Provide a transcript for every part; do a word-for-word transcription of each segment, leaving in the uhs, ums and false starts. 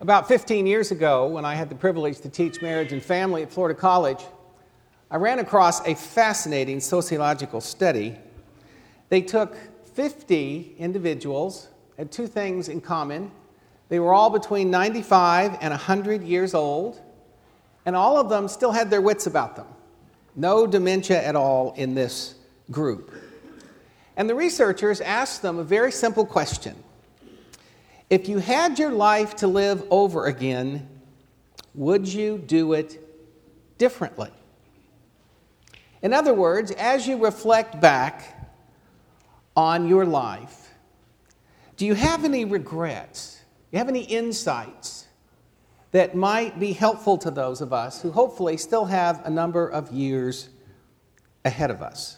About fifteen years ago, when I had the privilege to teach marriage and family at Florida College, I ran across a fascinating sociological study. They took fifty individuals, had two things in common. They were all between ninety-five and one hundred years old, and all of them still had their wits about them. No dementia at all in this group. And the researchers asked them a very simple question. If you had your life to live over again, would you do it differently? In other words, as you reflect back on your life, do you have any regrets? Do you have any insights that might be helpful to those of us who hopefully still have a number of years ahead of us?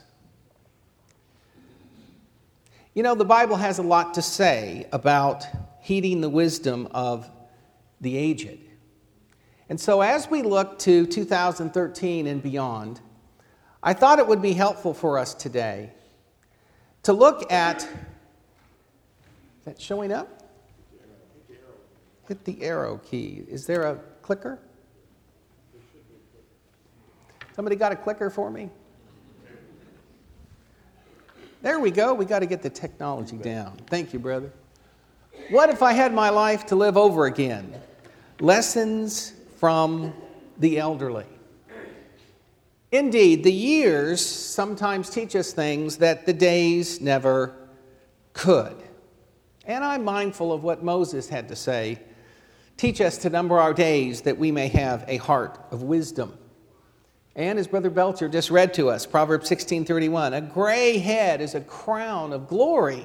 You know, the Bible has a lot to say about heeding the wisdom of the aged. And so as we look to two thousand thirteen and beyond, I thought it would be helpful for us today to look at, is that showing up? Hit the arrow key. Is there a clicker? Somebody got a clicker for me? There we go. We got to get the technology down. Thank you, brother. What if I had my life to live over again? Lessons from the elderly. Indeed, the years sometimes teach us things that the days never could. And I'm mindful of what Moses had to say. Teach us to number our days that we may have a heart of wisdom. And as Brother Belcher just read to us, Proverbs sixteen thirty-one, a gray head is a crown of glory.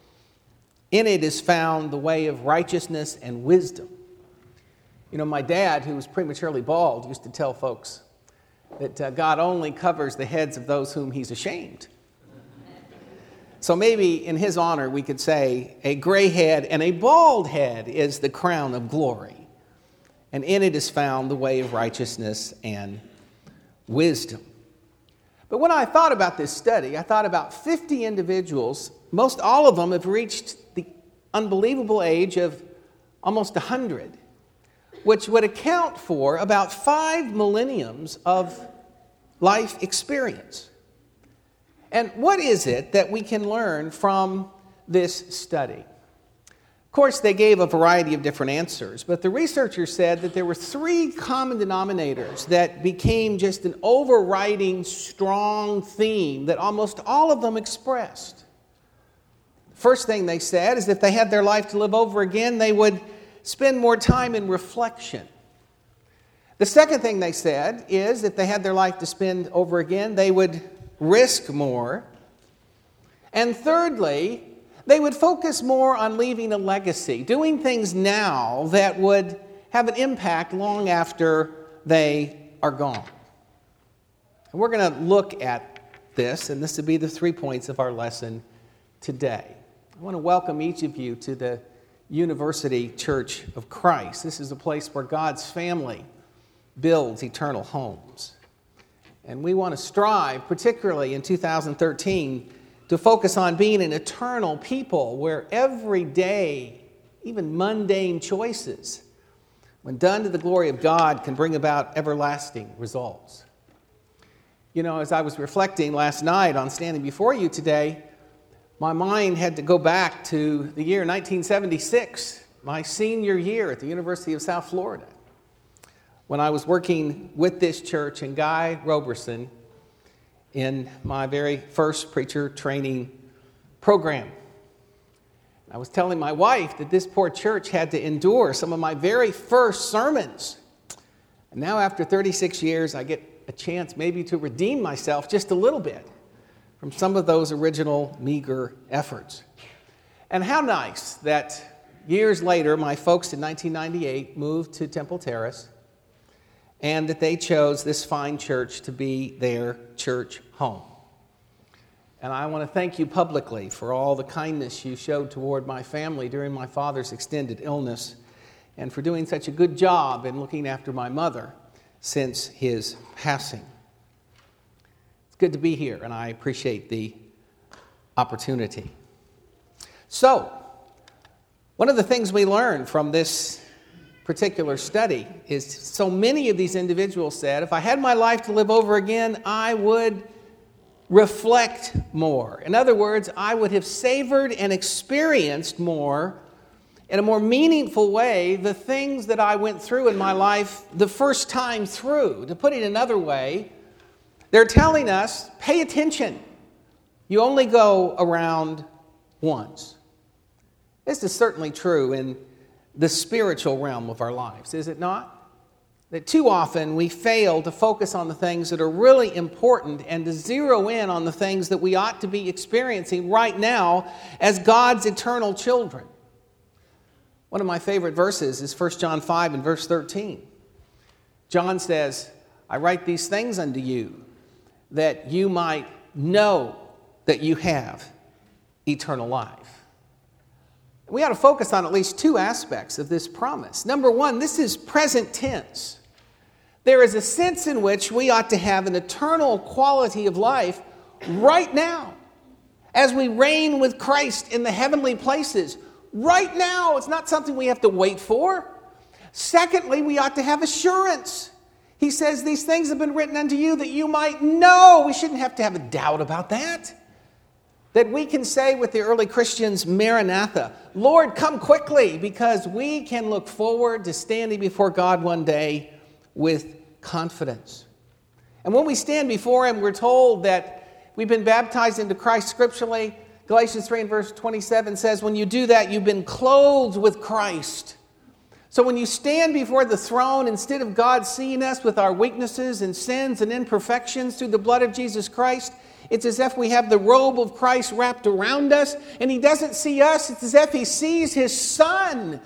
In it is found the way of righteousness and wisdom. You know, my dad, who was prematurely bald, used to tell folks that uh, God only covers the heads of those whom he's ashamed. So maybe in his honor we could say a gray head and a bald head is the crown of glory. And in it is found the way of righteousness and wisdom. But when I thought about this study, I thought about fifty individuals. Most all of them have reached the unbelievable age of almost one hundred, which would account for about five millenniums of life experience. And what is it that we can learn from this study? Of course, they gave a variety of different answers, but the researchers said that there were three common denominators that became just an overriding, strong theme that almost all of them expressed. First thing they said is if they had their life to live over again, they would spend more time in reflection. The second thing they said is if they had their life to spend over again, they would risk more. And thirdly, they would focus more on leaving a legacy, doing things now that would have an impact long after they are gone. And we're going to look at this, and this will be the three points of our lesson today. I want to welcome each of you to the University Church of Christ. This is a place where God's family builds eternal homes. And we want to strive, particularly in two thousand thirteen, to focus on being an eternal people where every day, even mundane choices, when done to the glory of God, can bring about everlasting results. You know, as I was reflecting last night on standing before you today, my mind had to go back to the year nineteen seventy-six, my senior year at the University of South Florida, when I was working with this church and Guy Roberson in my very first preacher training program. I was telling my wife that this poor church had to endure some of my very first sermons. And now after thirty-six years, I get a chance maybe to redeem myself just a little bit from some of those original meager efforts. And how nice that years later, my folks in nineteen ninety-eight moved to Temple Terrace, and that they chose this fine church to be their church home. And I want to thank you publicly for all the kindness you showed toward my family during my father's extended illness, and for doing such a good job in looking after my mother since his passing. It's good to be here, and I appreciate the opportunity. So, one of the things we learned from this particular study is so many of these individuals said, if I had my life to live over again, I would reflect more. In other words, I would have savored and experienced more in a more meaningful way the things that I went through in my life the first time through. To put it another way, they're telling us, pay attention. You only go around once. This is certainly true in the spiritual realm of our lives, is it not? That too often we fail to focus on the things that are really important and to zero in on the things that we ought to be experiencing right now as God's eternal children. One of my favorite verses is First John five and verse thirteen. John says, I write these things unto you that you might know that you have eternal life. We ought to focus on at least two aspects of this promise. Number one, this is present tense. There is a sense in which we ought to have an eternal quality of life right now as we reign with Christ in the heavenly places. Right now, it's not something we have to wait for. Secondly, we ought to have assurance. He says, these things have been written unto you that you might know. We shouldn't have to have a doubt about that. That we can say with the early Christians, Maranatha, Lord, come quickly, because we can look forward to standing before God one day with confidence. And when we stand before Him, we're told that we've been baptized into Christ scripturally. Galatians three and verse twenty-seven says, when you do that, you've been clothed with Christ. So when you stand before the throne, instead of God seeing us with our weaknesses and sins and imperfections through the blood of Jesus Christ, it's as if we have the robe of Christ wrapped around us, and He doesn't see us. It's as if He sees His Son.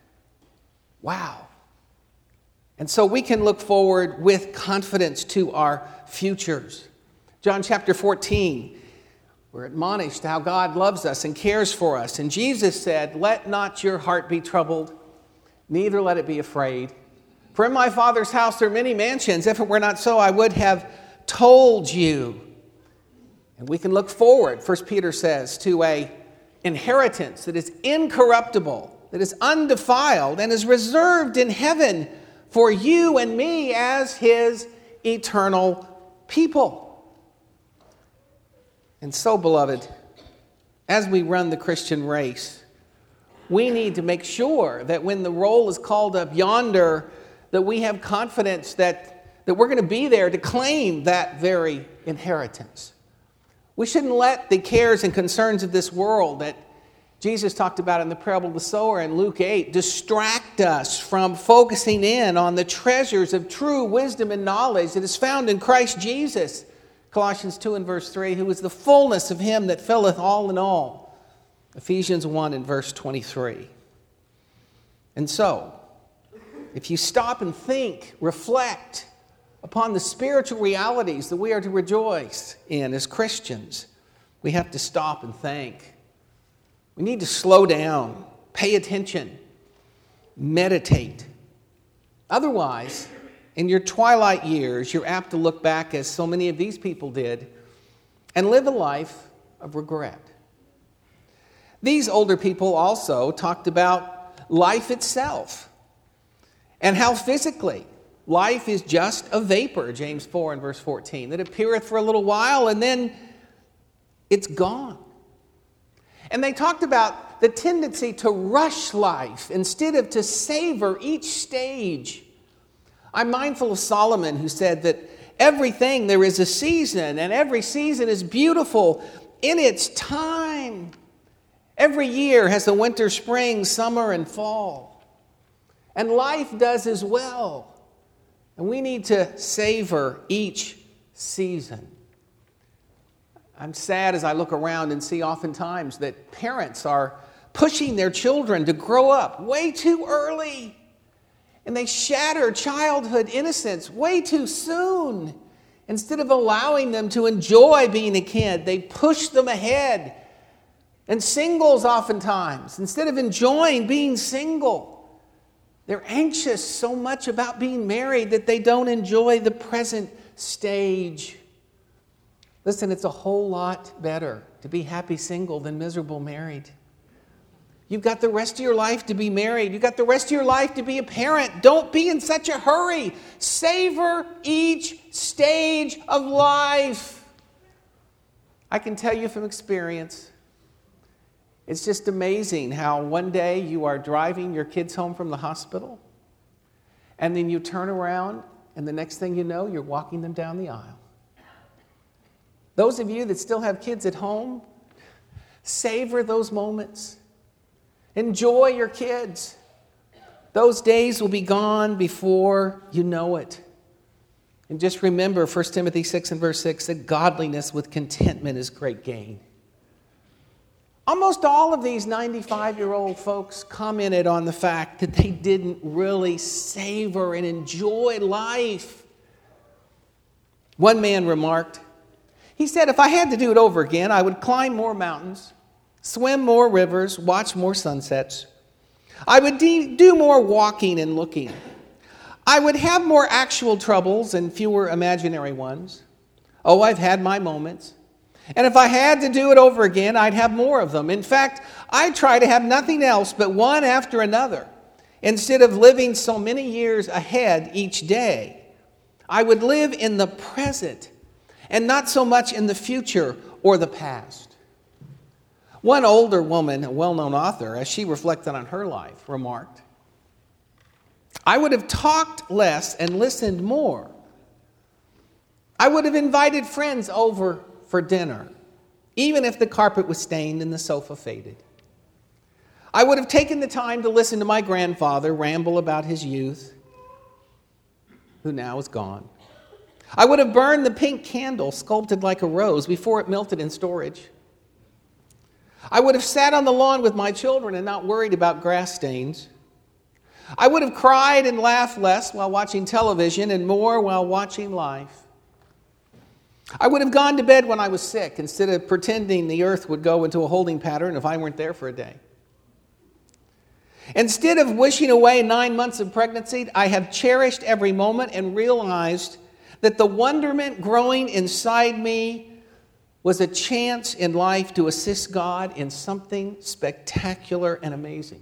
Wow. And so we can look forward with confidence to our futures. John chapter fourteen, we're admonished how God loves us and cares for us. And Jesus said, let not your heart be troubled, neither let it be afraid. For in my Father's house there are many mansions. If it were not so, I would have told you. And we can look forward, First Peter says, to a inheritance that is incorruptible, that is undefiled, and is reserved in heaven for you and me as His eternal people. And so, beloved, as we run the Christian race, we need to make sure that when the roll is called up yonder, that we have confidence that, that we're going to be there to claim that very inheritance. We shouldn't let the cares and concerns of this world that Jesus talked about in the parable of the sower in Luke eight distract us from focusing in on the treasures of true wisdom and knowledge that is found in Christ Jesus. Colossians two and verse three, who is the fullness of Him that filleth all in all. Ephesians one and verse twenty-three. And so, if you stop and think, reflect upon the spiritual realities that we are to rejoice in as Christians, we have to stop and think. We need to slow down, pay attention, meditate. Otherwise, in your twilight years, you're apt to look back, as so many of these people did, and live a life of regret. These older people also talked about life itself and how physically life is just a vapor, James four and verse fourteen, that appeareth for a little while and then it's gone. And they talked about the tendency to rush life instead of to savor each stage. I'm mindful of Solomon, who said that everything there is a season, and every season is beautiful in its time. Every year has a winter, spring, summer, and fall. And life does as well. And we need to savor each season. I'm sad as I look around and see oftentimes that parents are pushing their children to grow up way too early. And they shatter childhood innocence way too soon. Instead of allowing them to enjoy being a kid, they push them ahead. And singles oftentimes, instead of enjoying being single, they're anxious so much about being married that they don't enjoy the present stage. Listen, it's a whole lot better to be happy single than miserable married. You've got the rest of your life to be married. You've got the rest of your life to be a parent. Don't be in such a hurry. Savor each stage of life. I can tell you from experience, it's just amazing how one day you are driving your kids home from the hospital, and then you turn around, and the next thing you know, you're walking them down the aisle. Those of you that still have kids at home, savor those moments. Enjoy your kids. Those days will be gone before you know it. And just remember First Timothy six and verse six, that godliness with contentment is great gain. Almost all of these ninety-five-year-old folks commented on the fact that they didn't really savor and enjoy life. One man remarked, he said, if I had to do it over again, I would climb more mountains, swim more rivers, watch more sunsets. I would de- do more walking and looking. I would have more actual troubles and fewer imaginary ones. Oh, I've had my moments. And if I had to do it over again, I'd have more of them. In fact, I try to have nothing else but one after another. Instead of living so many years ahead each day, I would live in the present and not so much in the future or the past. One older woman, a well-known author, as she reflected on her life, remarked, I would have talked less and listened more. I would have invited friends over for dinner, even if the carpet was stained and the sofa faded. I would have taken the time to listen to my grandfather ramble about his youth, who now is gone. I would have burned the pink candle sculpted like a rose before it melted in storage. I would have sat on the lawn with my children and not worried about grass stains. I would have cried and laughed less while watching television and more while watching life. I would have gone to bed when I was sick instead of pretending the earth would go into a holding pattern if I weren't there for a day. Instead of wishing away nine months of pregnancy, I have cherished every moment and realized that the wonderment growing inside me was a chance in life to assist God in something spectacular and amazing.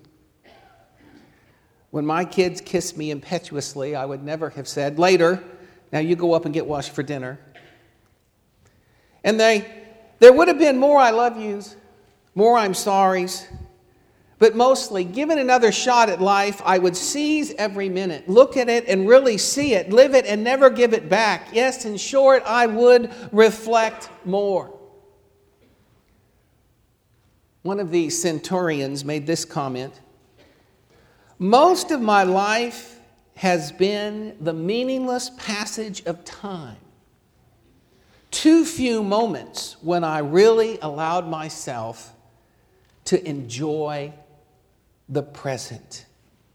When my kids kissed me impetuously, I would never have said, later, now you go up and get washed for dinner. And they, there would have been more I love yous, more I'm sorries, but mostly, given another shot at life, I would seize every minute, look at it and really see it, live it and never give it back. Yes, in short, I would reflect more. One of the centurions made this comment, most of my life has been the meaningless passage of time. Too few moments when I really allowed myself to enjoy the present.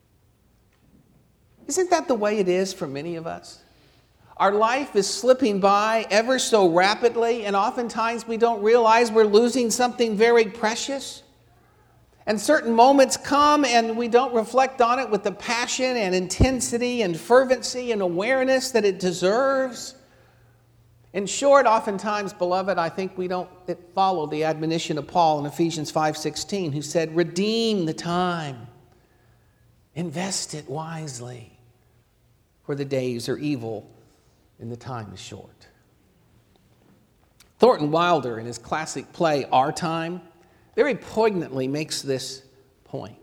Isn't that the way it is for many of us? Our life is slipping by ever so rapidly, and oftentimes we don't realize we're losing something very precious. And certain moments come and we don't reflect on it with the passion and intensity and fervency and awareness that it deserves. In short, oftentimes, beloved, I think we don't follow the admonition of Paul in Ephesians five sixteen, who said, redeem the time, invest it wisely, for the days are evil and the time is short. Thornton Wilder, in his classic play, Our Time, very poignantly makes this point.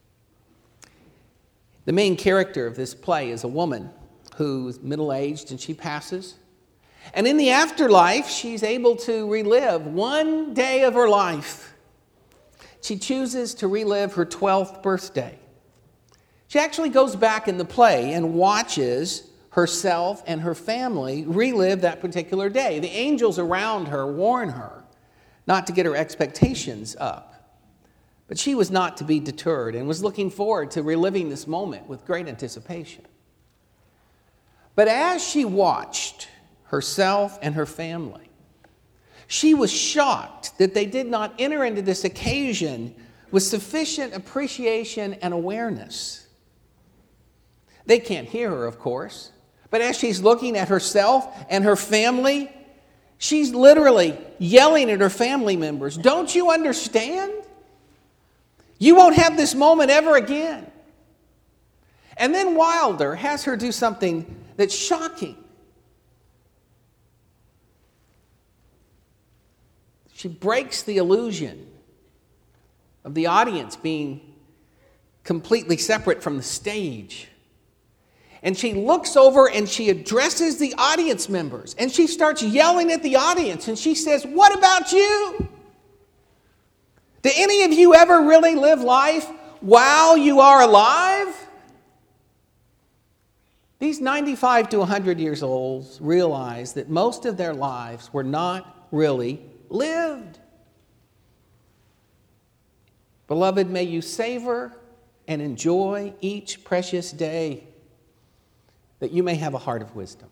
The main character of this play is a woman who's middle-aged and she passes. And in the afterlife, she's able to relive one day of her life. She chooses to relive her twelfth birthday. She actually goes back in the play and watches herself and her family relive that particular day. The angels around her warn her not to get her expectations up. But she was not to be deterred and was looking forward to reliving this moment with great anticipation. But as she watched herself and her family, she was shocked that they did not enter into this occasion with sufficient appreciation and awareness. They can't hear her, of course, but as she's looking at herself and her family, she's literally yelling at her family members, "Don't you understand? You won't have this moment ever again. And then Wilder has her do something that's shocking. She breaks the illusion of the audience being completely separate from the stage. And she looks over and she addresses the audience members. And she starts yelling at the audience. And she says, "What about you? Do any of you ever really live life while you are alive?" These ninety-five to one hundred years olds realize that most of their lives were not really lived. Beloved, may you savor and enjoy each precious day, that you may have a heart of wisdom.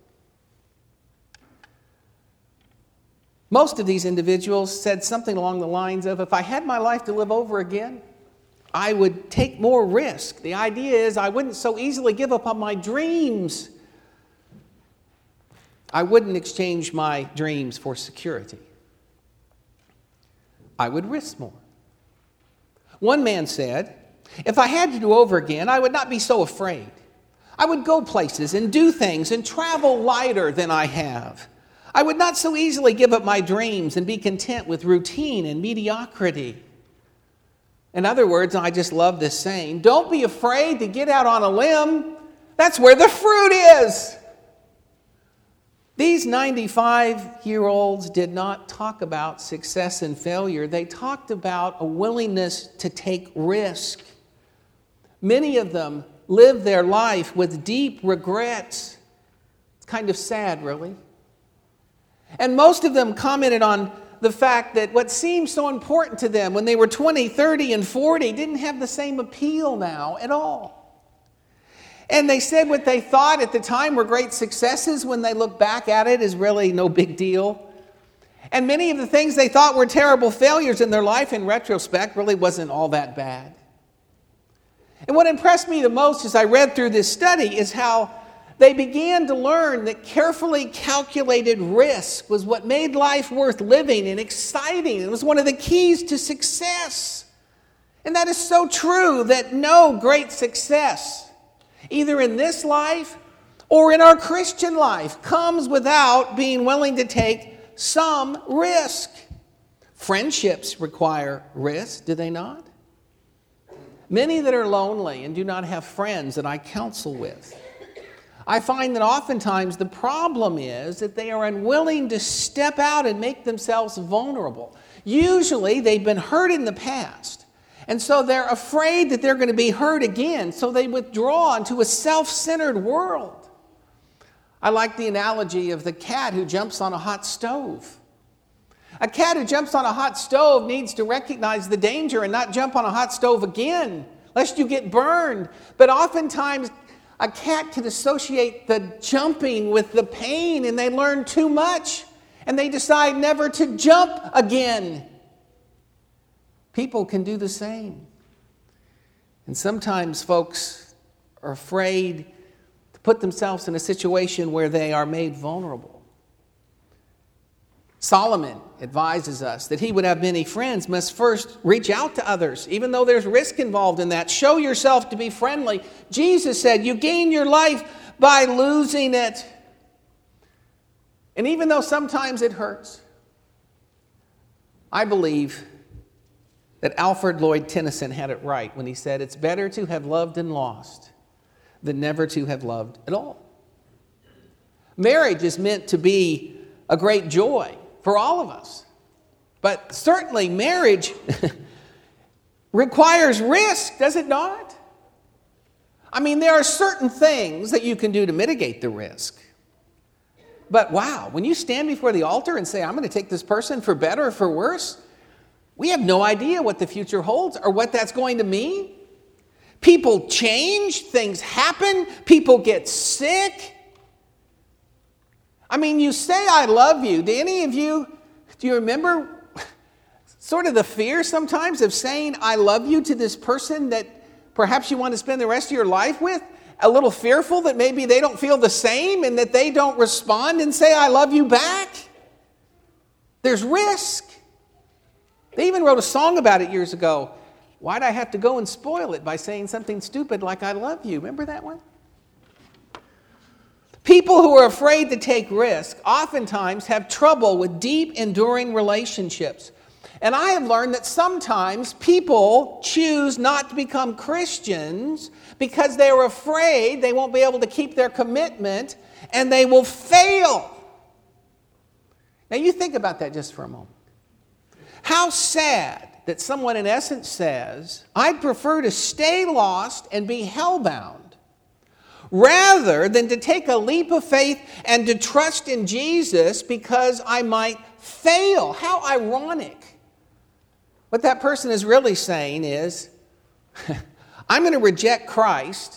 Most of these individuals said something along the lines of, if I had my life to live over again, I would take more risk. The idea is I wouldn't so easily give up on my dreams. I wouldn't exchange my dreams for security. I would risk more. One man said, if I had to do over again, I would not be so afraid. I would go places and do things and travel lighter than I have. I would not so easily give up my dreams and be content with routine and mediocrity. In other words, I just love this saying, don't be afraid to get out on a limb. That's where the fruit is. These ninety-five-year-olds did not talk about success and failure. They talked about a willingness to take risk. Many of them lived their life with deep regrets. It's kind of sad, really. And most of them commented on the fact that what seemed so important to them when they were twenty, thirty, and forty didn't have the same appeal now at all. And they said what they thought at the time were great successes, when they look back at it, is really no big deal. And many of the things they thought were terrible failures in their life, in retrospect, really wasn't all that bad. And what impressed me the most as I read through this study is how they began to learn that carefully calculated risk was what made life worth living and exciting. It was one of the keys to success. And that is so true, that no great success, either in this life or in our Christian life, comes without being willing to take some risk. Friendships require risk, do they not? Many that are lonely and do not have friends that I counsel with, I find that oftentimes the problem is that they are unwilling to step out and make themselves vulnerable. Usually they've been hurt in the past, and so they're afraid that they're going to be hurt again, so they withdraw into a self-centered world. I like the analogy of the cat who jumps on a hot stove. A cat who jumps on a hot stove needs to recognize the danger and not jump on a hot stove again, lest you get burned. But oftentimes, a cat can associate the jumping with the pain, and they learn too much, and they decide never to jump again. People can do the same. And sometimes folks are afraid to put themselves in a situation where they are made vulnerable. Solomon advises us that he would have many friends must first reach out to others, even though there's risk involved in that. Show yourself to be friendly. Jesus said, you gain your life by losing it. And even though sometimes it hurts, I believe that Alfred Lloyd Tennyson had it right when he said, it's better to have loved and lost than never to have loved at all. Marriage is meant to be a great joy for all of us. But certainly marriage requires risk, does it not? I mean, there are certain things that you can do to mitigate the risk. But wow, when you stand before the altar and say, I'm going to take this person for better or for worse, we have no idea what the future holds or what that's going to mean. People change, things happen, people get sick. I mean, you say, I love you. Do any of you, do you remember sort of the fear sometimes of saying, I love you to this person that perhaps you want to spend the rest of your life with? A little fearful that maybe they don't feel the same and that they don't respond and say, I love you back? There's risk. They even wrote a song about it years ago. Why'd I have to go and spoil it by saying something stupid like I love you? Remember that one? People who are afraid to take risk oftentimes have trouble with deep, enduring relationships. And I have learned that sometimes people choose not to become Christians because they are afraid they won't be able to keep their commitment and they will fail. Now you think about that just for a moment. How sad that someone in essence says, I'd prefer to stay lost and be hellbound rather than to take a leap of faith and to trust in Jesus because I might fail. How ironic. What that person is really saying is, I'm going to reject Christ,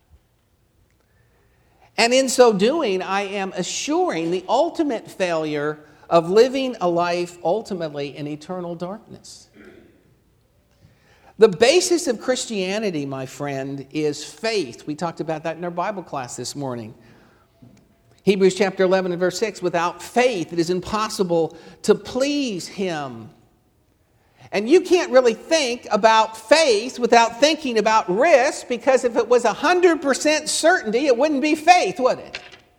and in so doing, I am assuring the ultimate failure of living a life ultimately in eternal darkness. The basis of Christianity, my friend, is faith. We talked about that in our Bible class this morning. Hebrews chapter eleven and verse six, without faith it is impossible to please Him. And you can't really think about faith without thinking about risk, because if it was one hundred percent certainty, it wouldn't be faith, would it?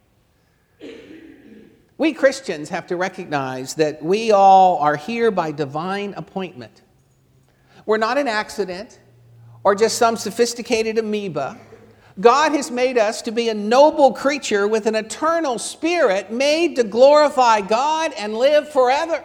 We Christians have to recognize that we all are here by divine appointment. We're not an accident or just some sophisticated amoeba. God has made us to be a noble creature with an eternal spirit made to glorify God and live forever.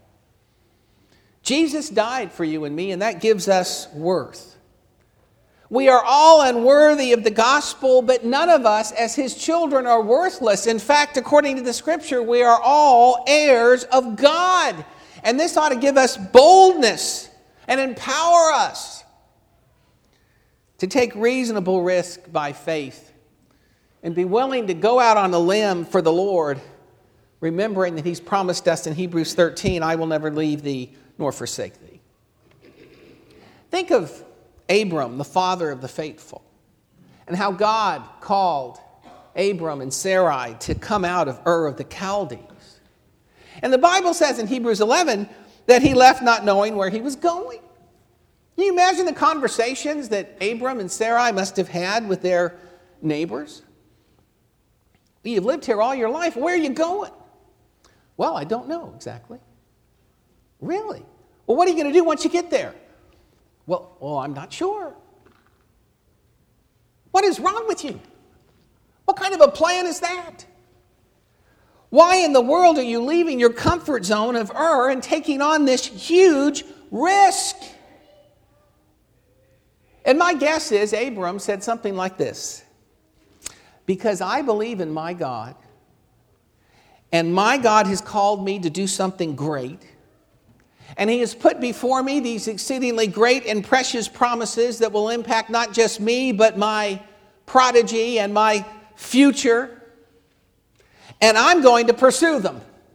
Jesus died for you and me, and that gives us worth. We are all unworthy of the gospel, but none of us as His children are worthless. In fact, according to the Scripture, we are all heirs of God. And this ought to give us boldness and empower us to take reasonable risk by faith and be willing to go out on a limb for the Lord, remembering that He's promised us in Hebrews thirteen, I will never leave thee nor forsake thee. Think of Abram, the father of the faithful, and how God called Abram and Sarai to come out of Ur of the Chaldees. And the Bible says in Hebrews eleven that he left not knowing where he was going. Can you imagine the conversations that Abram and Sarai must have had with their neighbors? You've lived here all your life. Where are you going? Well, I don't know exactly. Really? Well, what are you going to do once you get there? Well, well, I'm not sure. What is wrong with you? What kind of a plan is that? Why in the world are you leaving your comfort zone of Ur and taking on this huge risk? And my guess is Abram said something like this: because I believe in my God, and my God has called me to do something great, and He has put before me these exceedingly great and precious promises that will impact not just me, but my prodigy and my future. And I'm going to pursue them,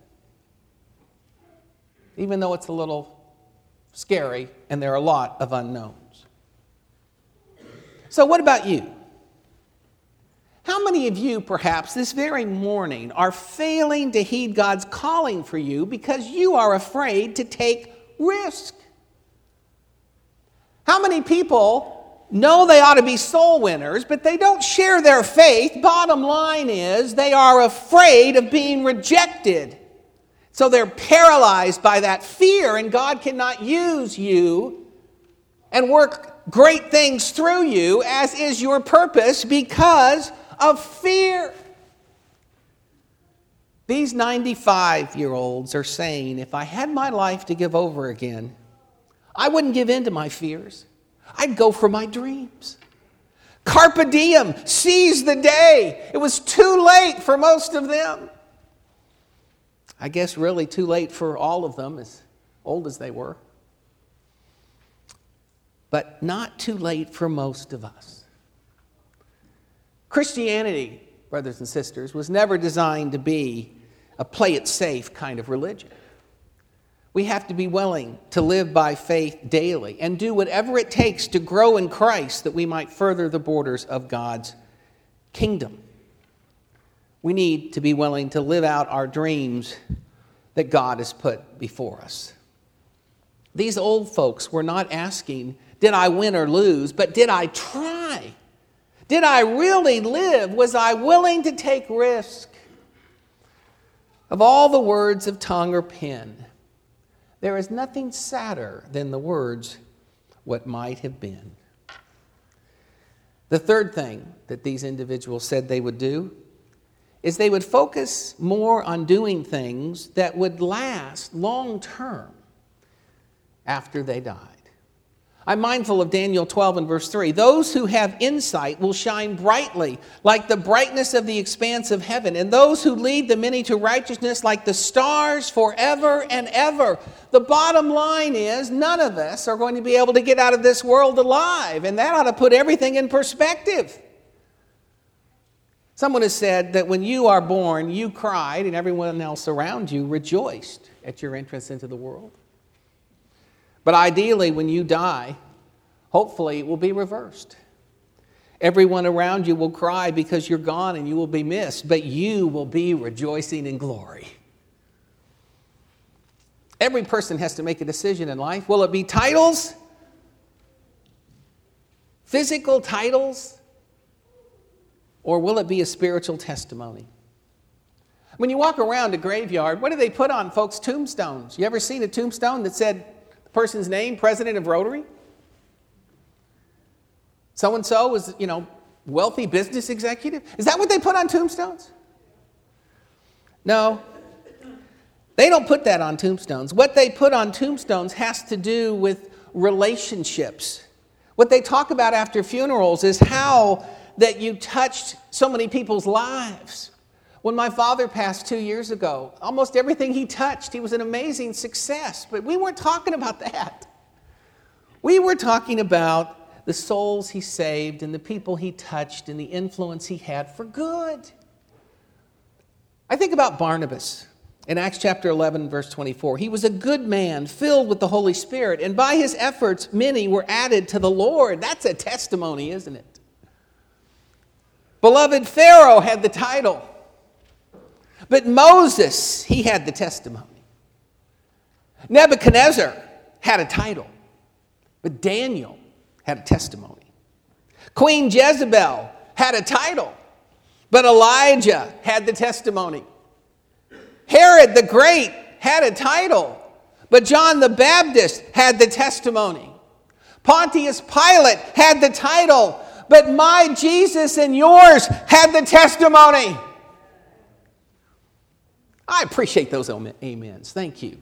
even though it's a little scary and there are a lot of unknowns. So what about you? How many of you, perhaps this very morning, are failing to heed God's calling for you because you are afraid to take risk? How many people know they ought to be soul winners, but they don't share their faith? Bottom line is they are afraid of being rejected. So they're paralyzed by that fear, and God cannot use you and work great things through you, as is your purpose, because of fear. These ninety-five-year-olds are saying, if I had my life to give over again, I wouldn't give in to my fears. I'd go for my dreams. Carpe diem, seize the day. It was too late for most of them. I guess really too late for all of them, as old as they were. But not too late for most of us. Christianity, brothers and sisters, was never designed to be a play it safe kind of religion. We have to be willing to live by faith daily and do whatever it takes to grow in Christ that we might further the borders of God's kingdom. We need to be willing to live out our dreams that God has put before us. These old folks were not asking did I win or lose, but did I try? Did I really live? Was I willing to take risk? Of all the words of tongue or pen, there is nothing sadder than the words, what might have been. The third thing that these individuals said they would do is they would focus more on doing things that would last long term after they died. I'm mindful of Daniel twelve and verse three. Those who have insight will shine brightly like the brightness of the expanse of heaven, and those who lead the many to righteousness like the stars forever and ever. The bottom line is none of us are going to be able to get out of this world alive, and that ought to put everything in perspective. Someone has said that when you are born, you cried and everyone else around you rejoiced at your entrance into the world. But ideally, when you die, hopefully it will be reversed. Everyone around you will cry because you're gone and you will be missed, but you will be rejoicing in glory. Every person has to make a decision in life. Will it be titles? Physical titles? Or will it be a spiritual testimony? When you walk around a graveyard, what do they put on folks' tombstones? You ever seen a tombstone that said the person's name, president of Rotary? So-and-so was, you know, wealthy business executive? Is that what they put on tombstones? No. They don't put that on tombstones. What they put on tombstones has to do with relationships. What they talk about after funerals is how that you touched so many people's lives. When my father passed two years ago, almost everything he touched, he was an amazing success. But we weren't talking about that. We were talking about the souls he saved and the people he touched and the influence he had for good. I think about Barnabas in Acts chapter eleven, verse twenty-four. He was a good man filled with the Holy Spirit, and by his efforts, many were added to the Lord. That's a testimony, isn't it? Beloved Pharaoh had the title, but Moses, he had the testimony. Nebuchadnezzar had a title, but Daniel had a testimony. Queen Jezebel had a title, but Elijah had the testimony. Herod the Great had a title, but John the Baptist had the testimony. Pontius Pilate had the title, but my Jesus and yours had the testimony. I appreciate those amens. Thank you.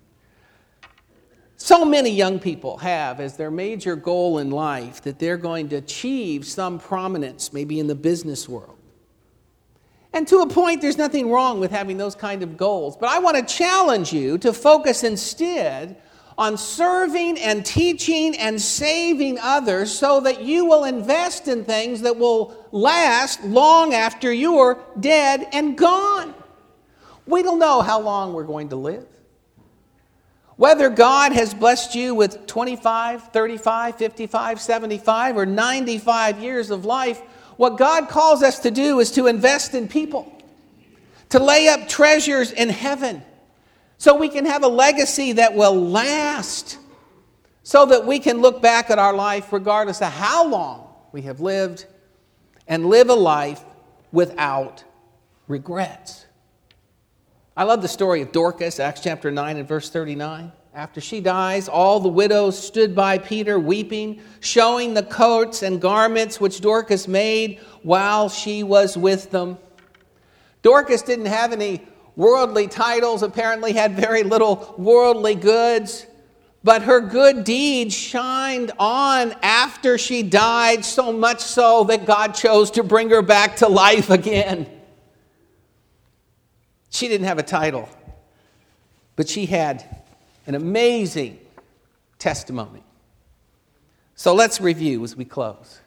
So many young people have as their major goal in life that they're going to achieve some prominence, maybe in the business world. And to a point, there's nothing wrong with having those kind of goals. But I want to challenge you to focus instead on serving and teaching and saving others so that you will invest in things that will last long after you're dead and gone. We don't know how long we're going to live. Whether God has blessed you with twenty-five, thirty-five, fifty-five, seventy-five, or ninety-five years of life, what God calls us to do is to invest in people, to lay up treasures in heaven, so we can have a legacy that will last, so that we can look back at our life regardless of how long we have lived and live a life without regrets. I love the story of Dorcas, Acts chapter nine and verse thirty-nine. After she dies, all the widows stood by Peter weeping, showing the coats and garments which Dorcas made while she was with them. Dorcas didn't have any worldly titles, apparently had very little worldly goods, but her good deeds shined on after she died, so much so that God chose to bring her back to life again. She didn't have a title, but she had an amazing testimony. So let's review as we close.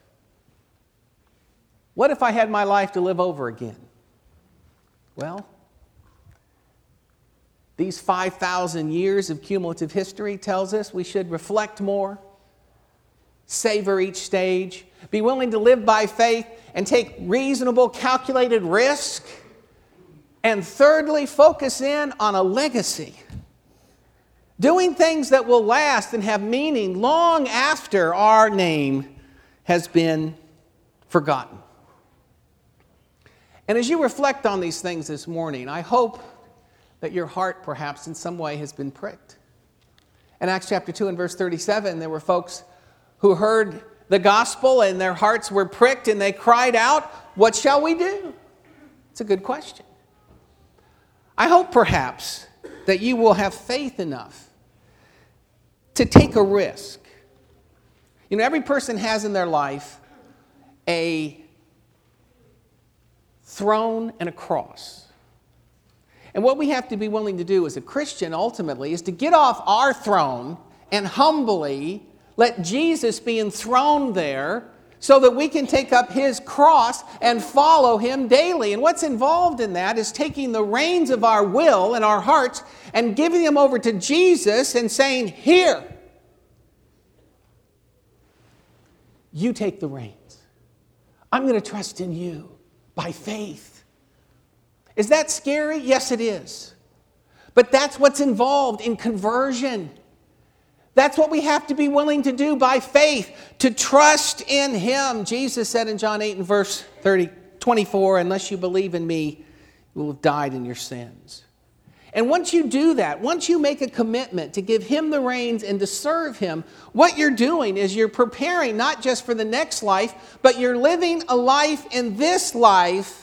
What if I had my life to live over again? Well, these five thousand years of cumulative history tells us we should reflect more, savor each stage, be willing to live by faith, and take reasonable, calculated risk. And thirdly, focus in on a legacy doing things that will last and have meaning long after our name has been forgotten. And as you reflect on these things this morning, I hope that your heart perhaps in some way has been pricked. In Acts chapter two and verse thirty-seven, there were folks who heard the gospel and their hearts were pricked and they cried out, "What shall we do?" It's a good question. I hope perhaps that you will have faith enough to take a risk. You know, every person has in their life a throne and a cross. And what we have to be willing to do as a Christian ultimately is to get off our throne and humbly let Jesus be enthroned there so that we can take up his cross and follow him daily. And what's involved in that is taking the reins of our will and our hearts and giving them over to Jesus and saying, "Here, you take the reins. I'm going to trust in you by faith." Is that scary? Yes, it is. But that's what's involved in conversion. That's what we have to be willing to do by faith, to trust in him. Jesus said in John eight and verse thirty, twenty-four, "Unless you believe in me, you will have died in your sins." And once you do that, once you make a commitment to give him the reins and to serve him, what you're doing is you're preparing not just for the next life, but you're living a life in this life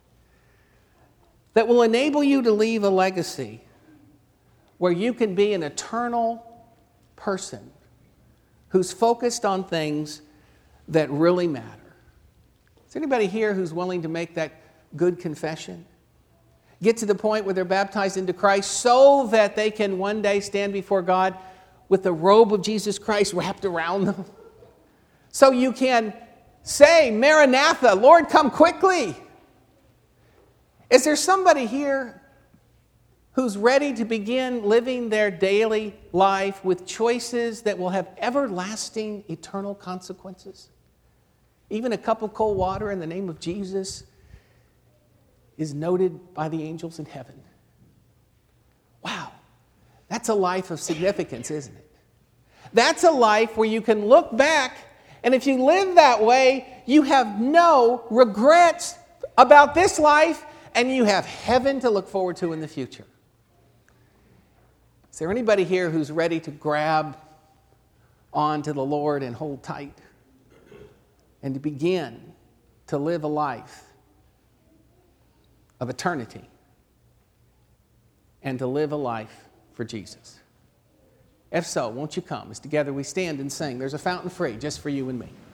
that will enable you to leave a legacy where you can be an eternal person who's focused on things that really matter. Is anybody here who's willing to make that good confession? Get to the point where they're baptized into Christ so that they can one day stand before God with the robe of Jesus Christ wrapped around them. So you can say, "Maranatha, Lord, come quickly." Is there somebody here who's ready to begin living their daily life with choices that will have everlasting, eternal consequences? Even a cup of cold water in the name of Jesus is noted by the angels in heaven. Wow, that's a life of significance, isn't it? That's a life where you can look back, and if you live that way, you have no regrets about this life, and you have heaven to look forward to in the future. Is there anybody here who's ready to grab onto the Lord and hold tight and to begin to live a life of eternity and to live a life for Jesus? If so, won't you come as together we stand and sing? There's a fountain free just for you and me.